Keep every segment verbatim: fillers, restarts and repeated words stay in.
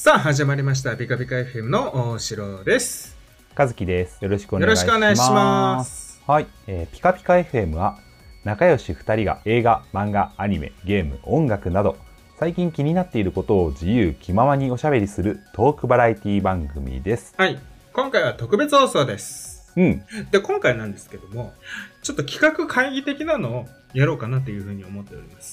さあ始まりましたピカピカ エフエム の大城です。 和樹です。よろしくお願いします。 よろしくお願いします。 はい、えー、ピカピカ エフエム は仲良しふたりが映画、漫画、アニメ、ゲーム、音楽など最近気になっていることを自由気ままにおしゃべりするトークバラエティ番組です。 はい、今回は特別放送です。 うん。 で、今回なんですけども、ちょっと企画会議的なのをやろうかなというふうに思っております。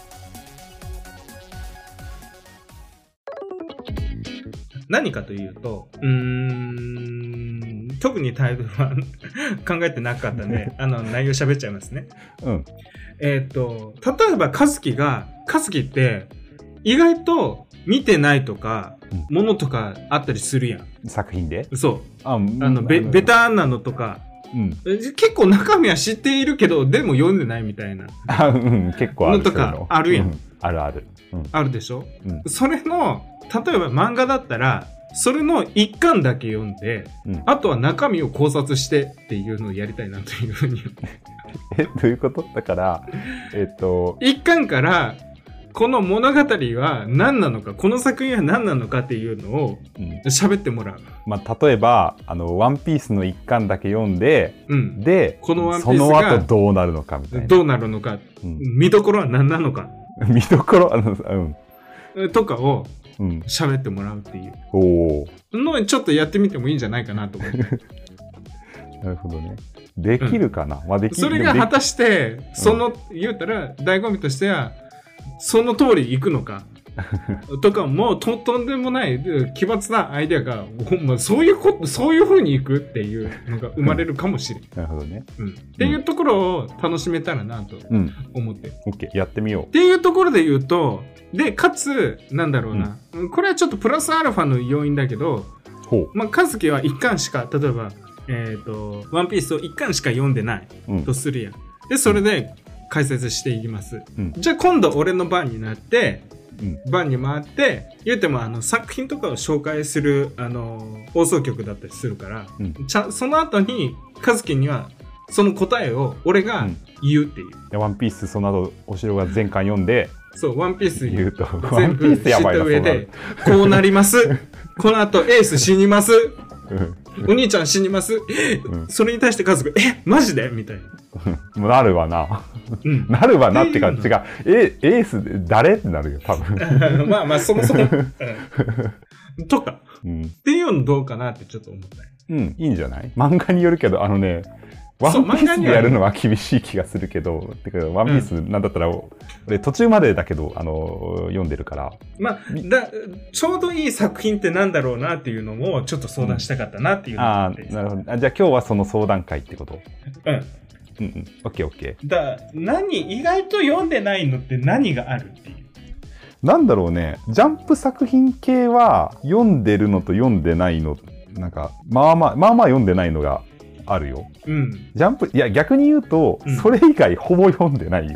何かというと、うーん、特にタイトルは考えてなかったんで、あの、内容喋っちゃいますね。 うん。 えっと、例えば、和樹が、和樹って、意外と見てないとか、うん、ものとかあったりするやん。 作品で？ そう。 あ、 あの、ベ、ベターなのとか、 うん、 結構中身は知っているけど、でも読んでないみたいな。 あ、うん、結構あるのとかあるやん。うん、 あるある。 うん、あるでしょ、 うん、 それの、例えば漫画だったら、それの一巻だけ読んで、うん、あとは中身を考察してっていうのをやりたいなというふうに。 え、どういうことだから、えっと。 一巻から、この物語は何なのか、この作品は何なのかっていうのを喋ってもらう。うん、 まあ、例えば、あの、ワンピースの一巻だけ読んで、うん、で、 このワンピースがその後どうなるのかみたいな。 どうなるのか、うん、見どころは何なのか。 見どころ、あの、 うん。とかを、喋ってもらうっていう。 おのにちょっとやってみてもいいんじゃないかなと思って。 なるほどね。できるかな、うん、まあできる。 それが果たして、その、うん、言うたら、醍醐味としては、その通り行くのか。とか、もうと、とんでもない、奇抜なアイデアが、まあ、そういうこと、そういう風に行くっていうのが生まれるかもしれん。 なるほどね。 うん。っていうところを楽しめたらなと思って。 うん、OK。やってみよう。 っていうところで言うと、で、かつ、なんだろうな、うん。これはちょっとプラスアルファの要因だけど、ほう。まあ、和樹は一巻しか、例えば、えっと、ワンピースを一巻しか読んでないとするやん。うん、で、それで解説していきます。うん、じゃあ今度俺の番になって、うん、番に回って、言うてもあの作品とかを紹介する、あの、放送局だったりするから、うん、ちゃその後に、和樹には、その答えを俺が言うっていう。 うん、ワンピースその後、お城が全巻読んで、 そう、ワンピース言うと、 全部知った上で、こうなります。この後エース死にます。お兄ちゃん死にます。うん、それに対して家族、え、マジでみたいな。もうなるわな。うん、なるわなって感じが、え、エース誰ってなるよ、多分。 まあまあ、そもそも。うん、とか、うん。っていうのどうかなってちょっと思った。 うん、いいんじゃない？漫画によるけど、あのね、ワンピースでやるのは厳しい気がするけど、てかワンピースなんだったら、うん、俺途中までだけど、あの、読んでるから。 まあ、だ、ちょうどいい作品ってなんだろうなっていうのもちょっと相談したかったなっていうのがあって、うん、 ああ、なるほど。あ、じゃあ今日はその相談会ってこと？ うん。 うんうん。オッケーオッケー。 だ、何、意外と読んでないのって何があるっていう。 なんだろうね。ジャンプ作品系は読んでるのと読んでないの、なんか、まあまあ、まあまあ読んでないのが、あるよ。 うん。 ジャンプ、いや逆に言うと、うん、それ以外ほぼ読んでないよ。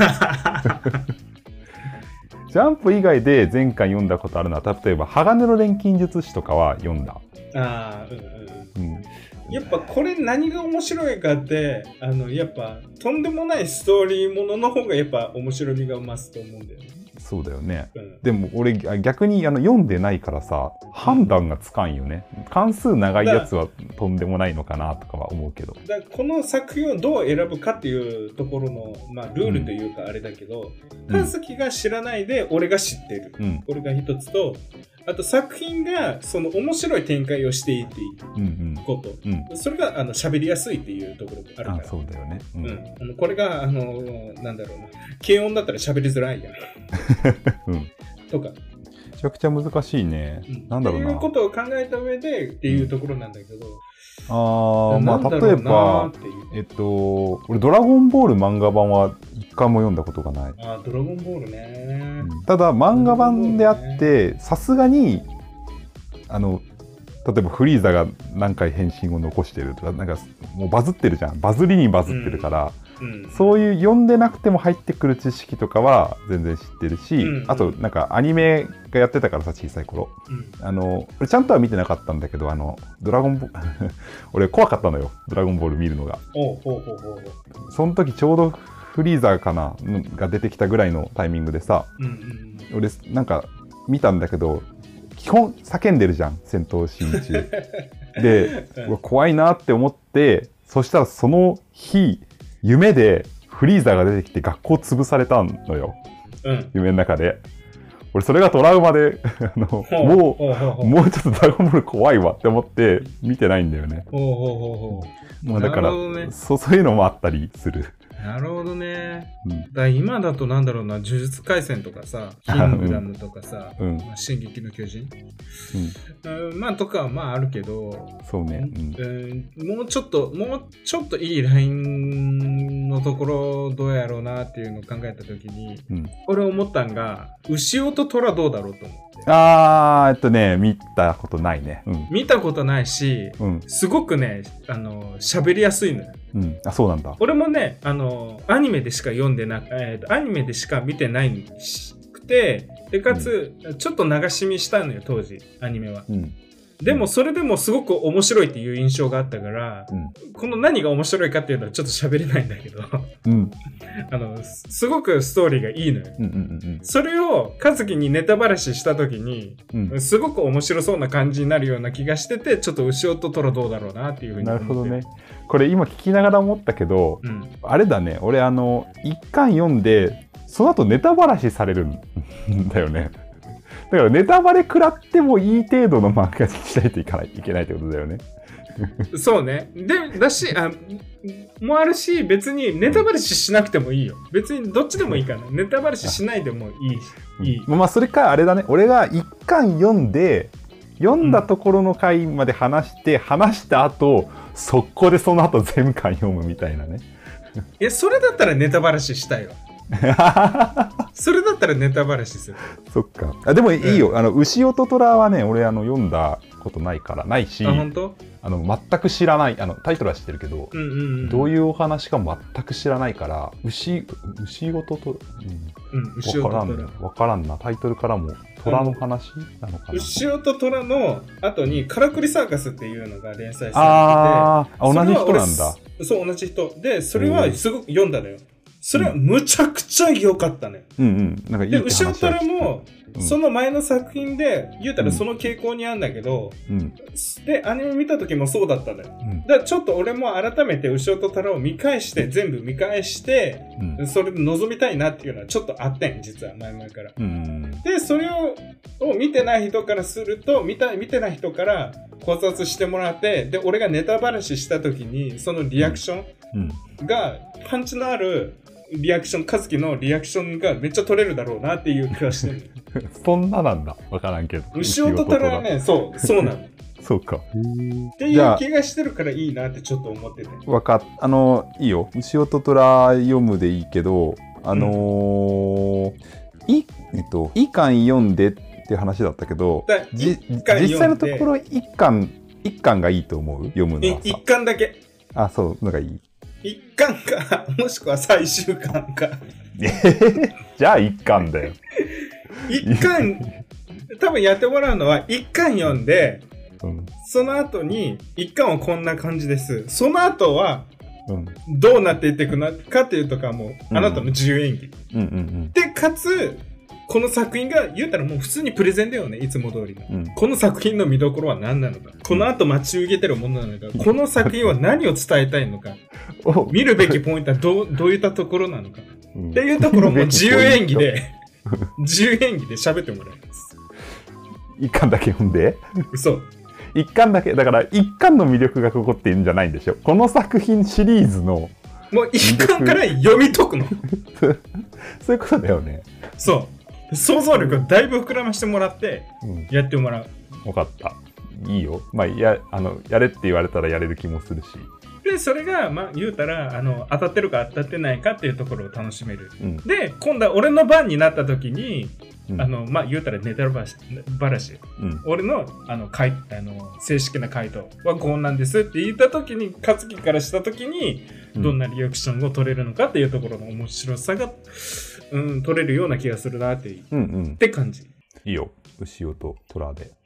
ジャンプ以外で前回読んだことあるのは、例えば鋼の錬金術師とかは読んだ。 ああ、うんうん。うん、やっぱこれ何が面白いかって、あの、やっぱとんでもないストーリーものの方がやっぱ面白みが増すと思うんだよね。 そうだよね。うん、でも俺逆にあの読んでないからさ、判断がつかんよね。関数長いやつはとんでもないのかなとかは思うけど。 だこの作品をどう選ぶかっていうところの、まあ、ルールというかあれだけど、和樹が知らないで俺が知ってる。うん、これが一つと、あと作品がその面白い展開をしていいっていうこと。うんうん、それがあの喋りやすいっていうところがあるから。 あ、そうだよね。うん。 うん、あのこれが、あの、なんだろうな。軽音だったら喋りづらいやん。うん。とか。 めちゃくちゃ難しいね。うん、なんだろうな。 っていうことを考えた上でっていうところなんだけど。 うん、ああ、まあ例えば、えっと、俺ドラゴンボール漫画版は一回も読んだことがない。 ああ、ドラゴンボールね、 うん。ただ漫画版であって、さすがに、あの、例えばフリーザが何回変身を残してるとか、なんかもうバズってるじゃん。バズりにバズってるから、うんうん、そういう読んでなくても入ってくる知識とかは全然知ってるし、うんうん、あとなんかアニメがやってたからさ、小さい頃。うん、あの、俺ちゃんとは見てなかったんだけど、あの、ドラゴンボ俺怖かったのよ。ドラゴンボール見るのが。 おうほうほうほう。 その時ちょうどフリーザかなが出てきたぐらいのタイミングでさ、うんうん、俺なんか見たんだけど、鬼基本叫んでるじゃん、戦闘シーン中。で、うわ怖いなって思って、そしたらその日、夢でフリーザが出てきて学校潰されたのよ。うん、夢の中で。俺それがトラウマで、あの、もう、もうちょっとドラゴンボール怖いわって思って見てないんだよね。ほうほうほうほう。もうだから、ね、そ、そういうのもあったりする。 なるほどね。うん、だ今だとなんだろうな、呪術廻戦とかさ、キングダムとかさ、うん、進撃の巨人、うんうん、まあとかはまああるけど、 そうね、 うんうん、もうちょっと、もうちょっといいラインのところどうやろうなっていうのを考えたときに、うん、俺思ったんが、牛尾と虎どうだろうと思って。 あー、えっとね、見たことないね。 うん、見たことないし、うん、すごくね、あの、喋りやすいのよ。 うん、あ、そうなんだ。 俺もね、あの、アニメでしか読んでなく、えーと、アニメでしか見てないくて、で、かつ、うん、ちょっと流し見したのよ、当時、アニメは。うんでもそれでもすごく面白いっていう印象があったから、うん、この何が面白いかっていうのはちょっと喋れないんだけど、うん、あのすごくストーリーがいいのよ、うんうんうん、それを和樹にネタバラシした時に、うん、すごく面白そうな感じになるような気がしてて、ちょっと牛尾とトラどうだろうなっていうふうに思って。 なるほどね。これ今聞きながら思ったけど、うん、あれだね、俺あの一巻読んでその後ネタバラシされるんだよね。だからネタバレ食らってもいい程度の漫画にしないといけないいけないってことだよね。 そうね。で、だし、あ、もあるし、別にネタバレしなくてもいいよ。別にどっちでもいいかな。ネタバレしないでもいいし。いい。 まあ、それかあれだね。俺が一巻読んで、読んだところの回まで話して、うん、話した後、速攻でその後全巻読むみたいなね。 いや、それだったらネタバラシしたいわ。それだったらネタバラシする。 そっか。あでもいいよ、うん、あの牛尾と虎はね、俺あの読んだことないからないし、 あ本当？ あの全く知らない、あのタイトルは知ってるけど、うんうんうん、どういうお話か全く知らないから、牛牛尾とと、うんうん、牛尾と虎わからんな、タイトルからも虎の話なのかな。 牛尾と虎の後にカラクリサーカスっていうのが連載されてて、 ああ同じ人なんだ。 そう同じ人で、それはすごく読んだのよ。それはむちゃくちゃ良かったね。 うんうん。なんかいいで、後ろ虎も、その前の作品で、言うたらその傾向にあるんだけど、うん、で、アニメ見た時もそうだったのよ。うん、だからちょっと俺も改めて後ろと虎を見返して、全部見返して、うん、それで望みたいなっていうのはちょっとあってん、実は前々から。うん、で、それを、を見てない人からすると、見た、見てない人から考察してもらって、で、俺がネタバラシした時に、そのリアクションが、パンチのある、リアクション、和樹のリアクションがめっちゃ取れるだろうなっていう気がしてる。 そんななんだ。わからんけど。 牛尾と虎はね、そう、そうなの。 そうか。 っていう気がしてるからいいなってちょっと思ってて。 わかっ、あの、いいよ。牛尾と虎読むでいいけど、あのー、うん、い、えっと、いい巻読んでって話だったけど、じ実際のところ一巻、一巻がいいと思う？読むのはさ。 一巻だけ。 あ、そう、のがいい。 一巻か、もしくは最終巻か。 えー、じゃあ一巻だよ。 一巻、多分やってもらうのは、一巻読んで、うん、その後に、一巻はこんな感じです。その後は、うん、どうなっていっていくのかっていうとかも、あなたの自由演技。うんうんうん、で、かつ、この作品が言うたらもう普通にプレゼンだよね、いつも通りの、うん、この作品の見どころは何なのか、この後待ち受けてるものなのか、この作品は何を伝えたいのか、見るべきポイントはどう、どういったところなのか、うん、っていうところも自由演技で自由演技で喋ってもらいます。 一巻だけ読んでそう。 一巻だけ、だから一巻の魅力がここっていうんじゃないんでしょ。この作品シリーズのもう一巻から読み解くのそういうことだよね。 そう。想像力をだいぶ膨らましてもらってやってもらう。 うん、分かった。いいよ。まあやあのやれって言われたらやれる気もするし。 でそれがまあ言うたらあの当たってるか当たってないかっていうところを楽しめる。うん、で今度は俺の番になった時に、うん、あのまあ言うたらネタバラシ、バラシ、うん、俺のあのかいあの正式な回答はこうなんですって言った時に勝木からした時にどんなリアクションを取れるのかっていうところの面白さが、うん、取れるような気がするなっていう、うんうん、って感じ。 いいよ。牛尾と虎で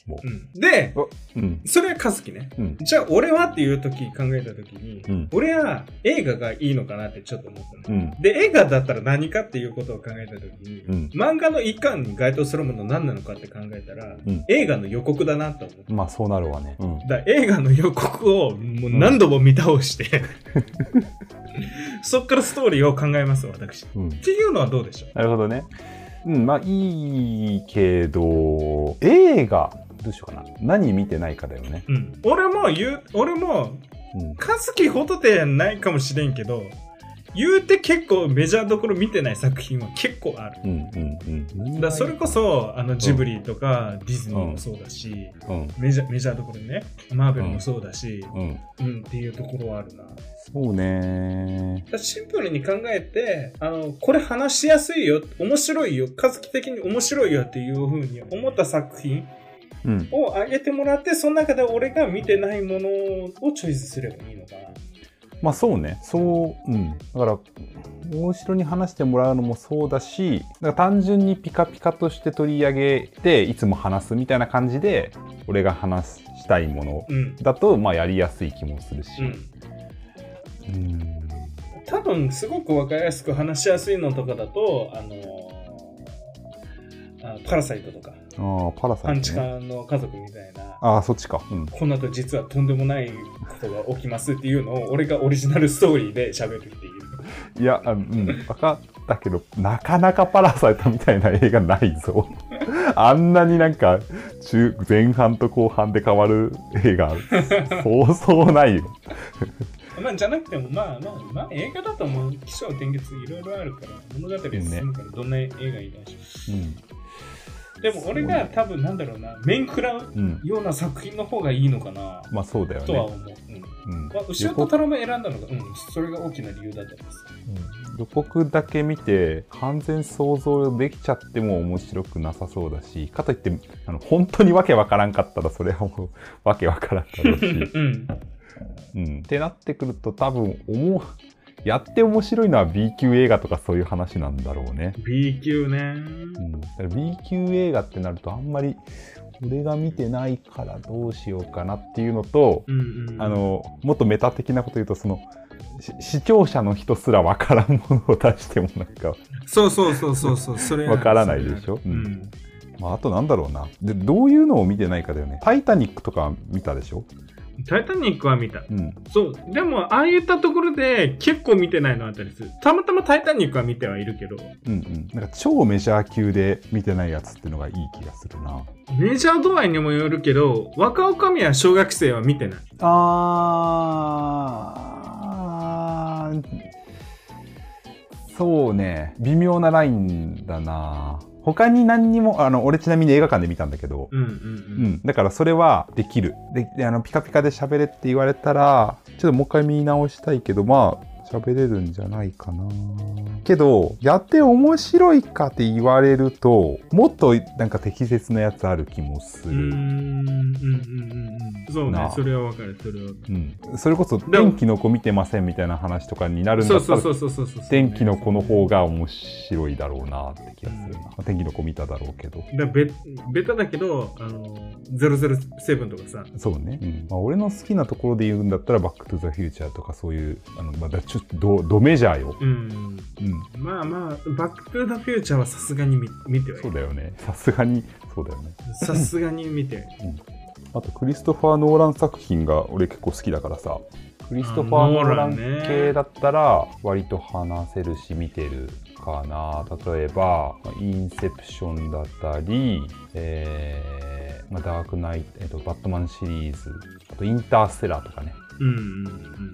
もう。 うん、で、 うん、 それは和樹ね、うん。じゃあ俺はっていう時考えた時に、うん、俺は映画がいいのかなってちょっと思ったの、うん。で、映画だったら何かっていうことを考えた時に、うん、漫画の一巻に該当するもの何なのかって考えたら、うん、映画の予告だなと思った。 まあそうなるわね。うん、 だ映画の予告をもう何度も見倒して、うん、そっからストーリーを考えます私、うん。っていうのはどうでしょう。 なるほどね。うん、まあいいけど、映画、どうしようかな。何見てないかだよね。 うん。俺も言う、俺も、和樹ほどでないかもしれんけど、言うて結構メジャーどころ見てない作品は結構ある。うんうんうん。だそれこそ、あの、ジブリとか、うん、ディズニーもそうだし、うん、メジャー、メジャーどころね、マーベルもそうだし、うん、うん、っていうところはあるな。 そうね。 シンプルに考えて、あの、これ話しやすいよ、面白いよ、和樹的に面白いよっていう風に思った作品をあげてもらって、うん、その中で俺が見てないものをチョイスすればいいのかな。 まあそうね。そう、うん。だから、大城に話してもらうのもそうだし、だから単純にピカピカとして取り上げて、いつも話すみたいな感じで、俺が話したいものだと、うん、まあやりやすい気もするし。うんうん、多分すごく分かりやすく話しやすいのとかだと、あのー、あパラサイトとか、 あパラサイト、ね、 パンチカンの家族みたいな、 あそっちか、うん、 この後実はとんでもないことが起きますっていうのを俺がオリジナルストーリーで喋るっていう。 いや、うん、分かったけど、なかなかパラサイトみたいな映画ないぞ。あんなになんか中前半と後半で変わる映画、そうそうないよ。 まあ、じゃなくても、まあまあ、まあ、映画だともう、起承転結いろいろあるから、物語で進むから、どんな映画いいだし、うん。でも、俺が多分、なんだろうな、面食らうような作品の方がいいのかな、 うん、まあそうだよね。 とは思う。うん。うん、まあ、後ろと頼む選んだのが、うん、それが大きな理由だったんです。 うん、予告だけ見て、完全想像できちゃっても面白くなさそうだし、かといって、あの本当にわけわからんかったら、それはもう、わけわからんだろうし。うんうん、ってなってくると多分思うやって面白いのは B 級映画とかそういう話なんだろうね。 B 級ね、うん、 だから B 級映画ってなるとあんまり俺が見てないからどうしようかなっていうのと、うんうん、あのもっとメタ的なこと言うとその視聴者の人すらわからんものを出してもなんかそうそうそうそうそうそれわからないでしょ。うん、まあ、あとなんだろうなでどういうのを見てないかだよね。タイタニックとか見たでしょ。 タイタニックは見た、うん、そうでもああいったところで結構見てないのあったりする。たまたまタイタニックは見てはいるけど、 うんうん、なんか超メジャー級で見てないやつっていうのがいい気がするな。 メジャー度合いにもよるけど若女将は小学生は見てない。 あーそうね微妙なラインだな。他に何にもあの俺ちなみに映画館で見たんだけど、うんうんうんうん、だからそれはできる。で、であのピカピカで喋れって言われたらちょっともう一回見直したいけどまあ喋れるんじゃないかな。けどやって面白いかって言われるともっとなんか適切なやつある気もする。うんうんうんうんそうねそれはわかるそれは、 うん、それこそ天気の子見てませんみたいな話とかになるんだったら天気の子の方が面白いだろうなって気がするな、うん、天気の子見ただろうけどだベベタだけどあのゼロゼロセブンとかさそうね、うんまあ、俺の好きなところで言うんだったらバックトゥザフューチャーとかそういうあの、まあ、ちょっと ド, ドメジャーよ、うんうん、 まあまあバックトゥザフューチャーはさすがに 見, 見てはいそうだよねさすがにそうだよねさすがに見て、うんあとクリストファー・ノーラン作品が俺結構好きだからさクリストファー・ノーラン系だったら割と話せるし見てるかな。例えばインセプションだったり、えーまあ、ダークナイト、えーと、バットマンシリーズあとインターステラーとかね、うんうんうん、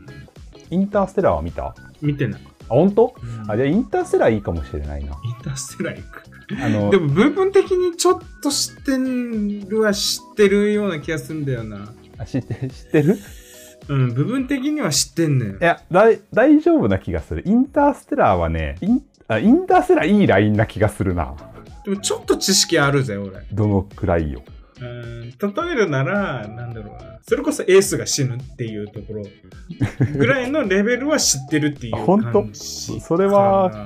インターステラーは見た？ 見てない。 あ本当？うん、あじゃあインターステラーいいかもしれないな。 インターステラーいくあのでも部分的にちょっと知ってるは知ってるような気がするんだよな。 あ知って知ってる？ うん部分的には知ってんねん。いやだ大丈夫な気がする。インターステラーはねインあインターステラーいいラインな気がするな。 でもちょっと知識あるぜ俺。 どのくらいよ。 うん例えるならなんだろうなそれこそエースが死ぬっていうところぐらいのレベルは知ってるっていう感じ。 本当？それは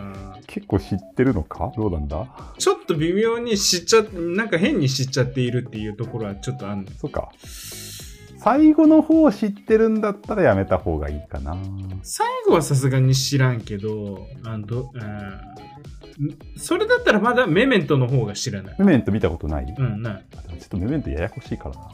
結構知ってるのか？どうなんだ？ ちょっと微妙に知っちゃなんか変に知っちゃっているっていうところはちょっとあるの。 そうか。最後の方知ってるんだったらやめた方がいいかな。 最後はさすがに知らんけど、あどあそれだったらまだメメントの方が知らない。 メメント見たことない？ うん、ない。 ちょっとメメントややこしいからな。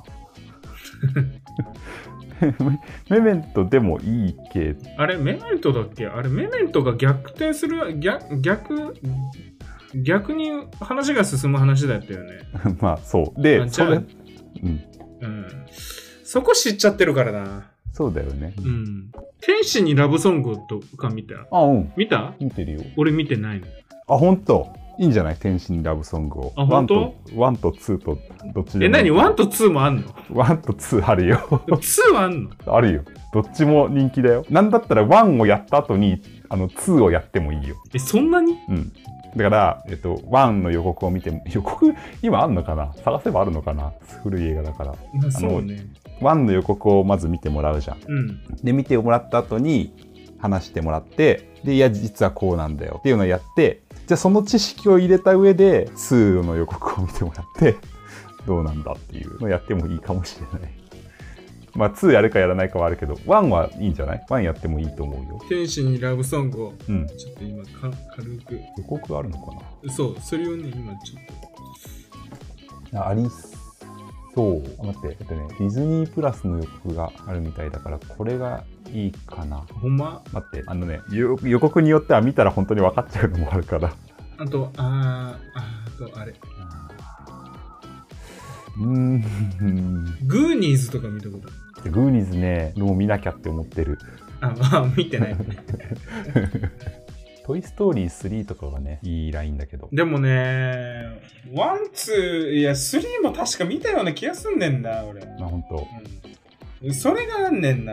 メメントでもいいけど。 あれ、メメントだっけ？あれ、メメントが逆転する、逆、逆、逆に話が進む話だったよね。 まあ、そう。で、それ、うん。 うん。そこ知っちゃってるからな。 そうだよね。 うん。天使にラブソングとか見た？ あ、うん。 見た？ 見てるよ。 俺見てないの。 あ、ほんと？いいんじゃない？天使にラブソングを。 あ、ほんと？ ワンとツーとどっちでも。 え、何？ワンとツーもあんの？ ワンとツーあるよ。 ツーはあんの？ あるよ。どっちも人気だよ。なんだったらワンをやった後に、あの、ツーをやってもいいよ。 え、そんなに？ うん。だから、えっと、ワンの予告を見ても、予告、今あんのかな？探せばあるのかな？古い映画だから。 まあ、そうね。 ワンの予告をまず見てもらうじゃん。 うん。 で、見てもらった後に、話してもらって、で、いや、実はこうなんだよっていうのをやって、じゃあその知識を入れた上で、ツーの予告を見てもらって、どうなんだっていうのをやってもいいかもしれない。まあ、ツーやるかやらないかはあるけど、ワンはいいんじゃない？ワンやってもいいと思うよ。 天使にラブソングを、 うん、 ちょっと今か、軽く。 予告あるのかな？ そう、それをね、今ちょっと。ありそう。待って、えっとね、ディズニープラスの予告があるみたいだから、これがいいかな。 ほんま？ 待って、あのね、予告によっては見たら本当に分かっちゃうのもあるから。 あと、あー、あーと、あれ。 うーん。 グーニーズとか見たことある？ グーニーズね、もう見なきゃって思ってる。 あ、まあ、見てない。 トイストーリースリーとかがね、いいラインだけど。 でもね、ワン、ツー、いや、スリーも確か見たような気がすんねんな、俺。 あ、ほんと。 うん。それがあんねんな。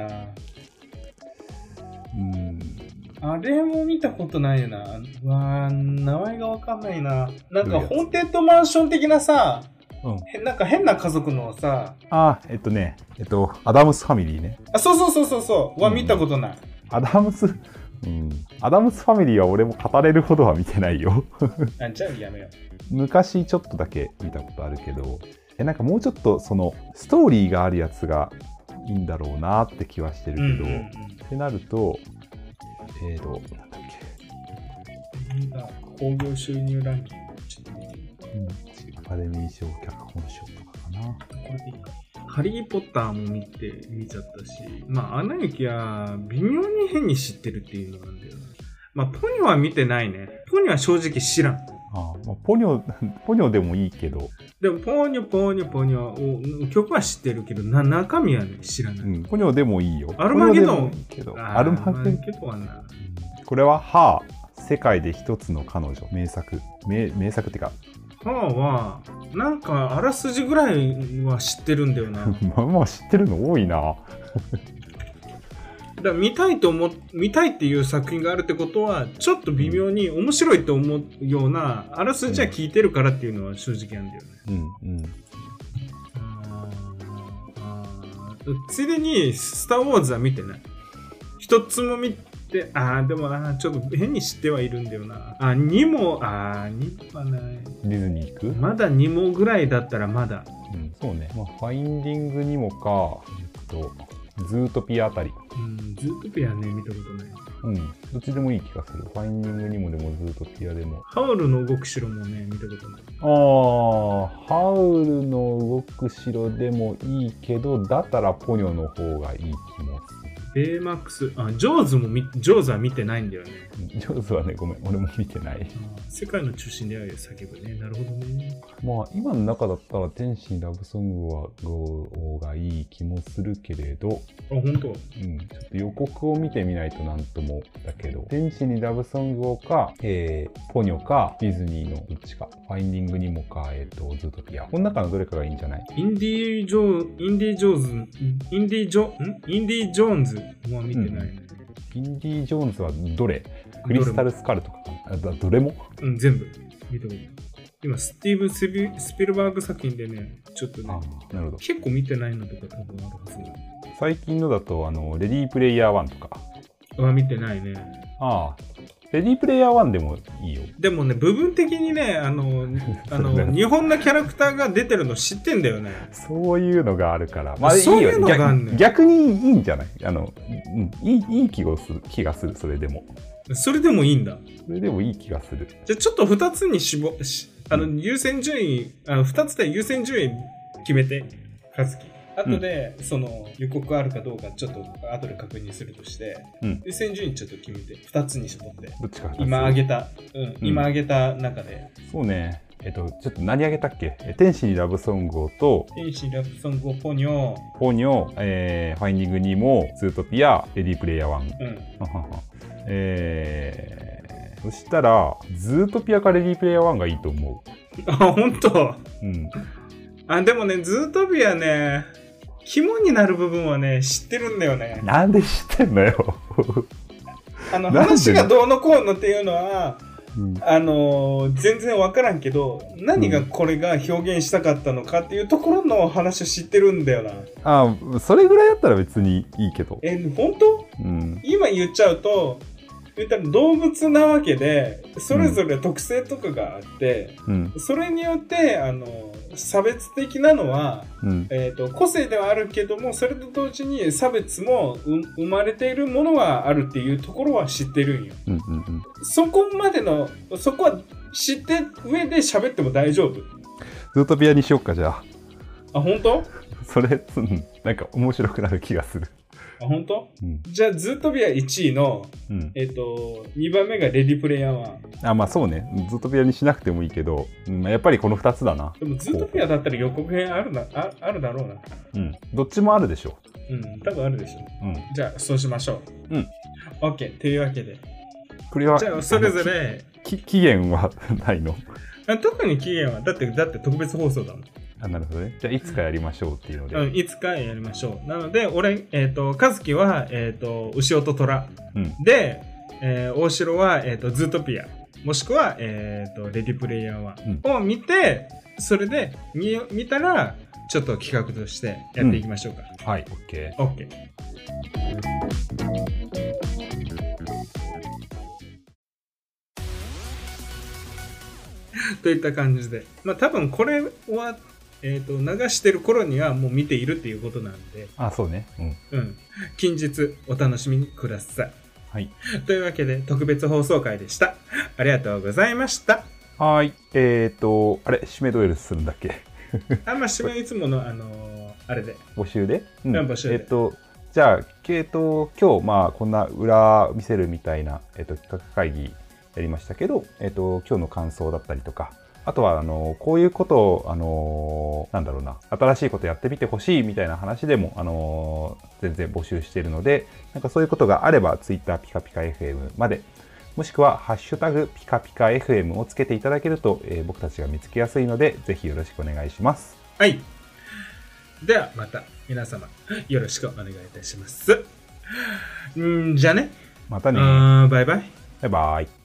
うん。 あれも見たことないな。うわー、名前がわかんないな。なんか、ホーンテッドマンション的なさ、うん、なんか変な家族のさ。 あ、えっとね、えっと、アダムスファミリーね。 あ、そうそうそうそうそう。は、うん、見たことない。 アダムス、うん。アダムスファミリーは俺も語れるほどは見てないよ。 あ、じゃあやめよう。昔ちょっとだけ見たことあるけど、え、なんかもうちょっとその、ストーリーがあるやつがいいんだろうなって気はしてるけど、うんうんうん、ってなると、えーと、なんだっけ。なんか、興行収入ランキングちょっと見てみて。 うん、アカデミー賞、脚本賞とかかな。これでいいか。 ハリーポッターも見て、見ちゃったし、まあ、アナ雪は微妙に変に知ってるっていうのなんだよね。まあ、ポニョは見てないね。ポニョは正直知らん。 ああ、まあ、ポニョ、ポニョでもいいけど。 でも、ポニョ、ポニョ、ポニョ、曲は知ってるけど、な、中身はね、知らない。 うん、ポニョでもいいよ。 アルマゲドン。 アルマゲドンはな。 これは、はあ、世界で一つの彼女、名作。名、名作ってか。 はあは、なんか、あらすじぐらいは知ってるんだよな。 まあまあ知ってるの多いな。 だから見たいと思、見たいっていう作品があるってことは、ちょっと微妙に面白いと思うような、あらすじは聞いてるからっていうのは正直なんだよね。うんうん。ついでに、スター・ウォーズは見てない。一つも見て、ああ、でもな、ちょっと変に知ってはいるんだよな。あ、にも、ああ、にもはない。 ディズニー行く？ まだにもぐらいだったらまだ。 うん、そうね。まあ、ファインディングにもか、えっと、ズートピアあたり。 うん、ズートピアね、見たことない。 うん、どっちでもいい気がする。ファインディングにもでもズートピアでも。 ハウルの動く城もね、見たことない。 ああ、ハウルの動く城でもいいけど、だったらポニョの方がいい気もする。 ベイマックス、あ、ジョーズもみ、ジョーズは見てないんだよね。 ジョーズはね、ごめん、俺も見てない。 世界の中心である叫ぶね。なるほどね。 まあ、今の中だったら、天使にラブソングは、ゴーがいい気もするけれど。 あ、本当？ うん。ちょっと予告を見てみないとなんともだけど、天使にラブソングをか、えー、ポニョか、ディズニーのどっちか、ファインディングにもか、えっと、ズートピア。この中のどれかがいいんじゃない？ インディー・ジョー、インディ・ジョーズ、インディ・ジョ、んインディ・ジョーンズは見てないね。 うん、インディ・ジョーンズはどれ？クリスタル・スカルとかかな？どれも？ うん、全部見たことない。今、スティーブン・スピ、スピルバーグ作品でね、ちょっとね、 なるほど。 結構見てないのとか多分あるはずだ。 最近のだと、あの、レディープレイヤーワンとか。 は見てないね。 ああ。 レディープレイヤーワンでもいいよ。 でもね、部分的にね、あの、あの、日本のキャラクターが出てるの知ってんだよね。 そういうのがあるから。まあ、 そういうのがあるね。 逆にいいんじゃない？あの、うん、いい、いい気がする、気がする、それでも。 それでもいいんだ。 それでもいい気がする。 じゃあちょっと二つに絞、あの、優先順位、あの、二つで優先順位決めて、和樹。後で、うん、その予告あるかどうかちょっと後で確認するとして、うん、優先順位ちょっと決めてふたつに絞って、 どっちか今挙げた、うん、今挙げた中で、 そうね、えっとちょっと何挙げたっけ？天使にラブソングをと天使にラブソングをポニョポニョ、えー、ファインディングニモ、ズートピア、レディープレイヤーワン、うん、えー、そしたらズートピアかレディープレイヤーワンがいいと思う。あ、本当。うん。あ、でもね、ズートピアね、肝になる部分はね、知ってるんだよね。 なんで知ってんのよ。 あの、話がどうのこうのっていうのは、うん、あのー、全然わからんけど、何がこれが表現したかったのかっていうところの話を知ってるんだよな。 ああ、それぐらいだったら別にいいけど。 え、本当？うん。今言っちゃうと、言ったら動物なわけで、それぞれ特性とかがあって、うん、それによって、あの、差別的なのは、うん、えっと、個性ではあるけども、それと同時に差別も生まれているものがあるっていうところは知ってるんよ。うんうんうん、そこまでの、そこは知って上で喋っても大丈夫。 ズートピアにしよっか、じゃあ。 あ、本当？ それ、うん、なんか面白くなる気がする。 あ、本当？うん、じゃあ、ズートピアいちいの、うん、えっと、にばんめがレディプレイヤーワン。 あ、まあそうね。ズートピアにしなくてもいいけど、うん、やっぱりこのふたつだな。 でも、ズートピアだったら予告編あるな、あ、あるだろうな。 うん。どっちもあるでしょう。うん、多分あるでしょう。うん。じゃあ、そうしましょう。うん。OK。というわけで。 これは、 じゃあ、それぞれ。 期限はないの？ あ、特に期限は、だって、だって特別放送だもん。 あ、なるほどね。じゃあ、いつかやりましょうっていうので。 うん、いつかやりましょう。なので、俺、えっと、和樹は、えっと、牛尾と虎。うん、で、えー、大城は、えっと、ズートピア。もしくは、えっと、レディプレイヤーワンを見て、うん、それで見、見たら、ちょっと企画としてやっていきましょうか。 うん、はい、OK。 OK。といった感じで。まあ、多分これは、えっと、流してる頃にはもう見ているっていうことなんで。 あ、そうね。うん。 うん。近日お楽しみにください。 はい。 というわけで、特別放送回でした。ありがとうございました。 はい。えっと、あれ、締めどうやってするんだっけ？ あ、まあ、締めいつもの、あのー、あれで。 募集で？ うん、募集で。 えっと、じゃあ、えっと、今日、まあ、こんな裏見せるみたいな、えっと、企画会議やりましたけど、えっと、今日の感想だったりとか、あとは、あの、こういうことを、あの、なんだろうな、新しいことやってみてほしいみたいな話でも、あの、全然募集しているので、なんかそういうことがあれば、Twitter ピカピカ エフエム まで、もしくは、ハッシュタグピカピカ エフエム をつけていただけると、えー、僕たちが見つけやすいので、ぜひよろしくお願いします。 はい。では、また皆様、よろしくお願いいたします。んーじゃあね。 またね。 バイバイ。 バイバイ。